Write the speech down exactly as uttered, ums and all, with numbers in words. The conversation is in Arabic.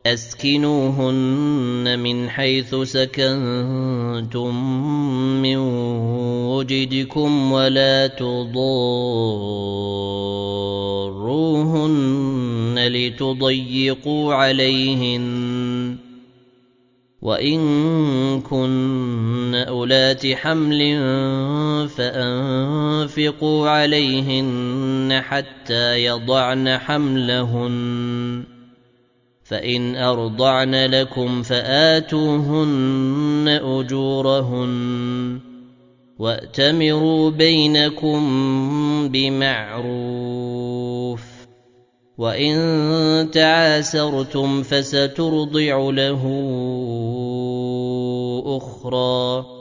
أسكنوهن من حيث سكنتم من وجدكم ولا تضاروهن لتضيقوا عليهن وإن كن أولات حمل فأنفقوا عليهن حتى يضعن حملهن فإن أرضعن لكم فآتوهن أجورهن وأتمروا بينكم بمعروف وإن تعاسرتم فسترضع له أخرى